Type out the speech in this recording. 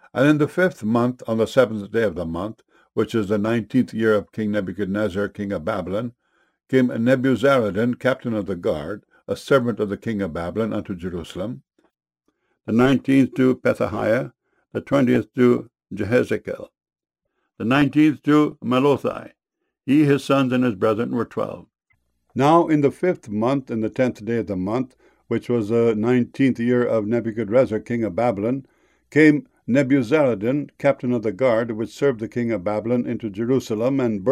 And in the 5th month, on the 7th day of the month, which is the 19th year of King Nebuchadnezzar, king of Babylon, came Nebuzaradan, captain of the guard, a servant of the king of Babylon, unto Jerusalem. The 19th to Pethahiah, the 20th to Jehezekel, the 19th to Melothai. He, his sons, and his brethren were 12. Now in the 5th month, in the 10th day of the month, which was the 19th year of Nebuchadrezzar, king of Babylon, came Nebuzaradan, captain of the guard, which served the king of Babylon, into Jerusalem, and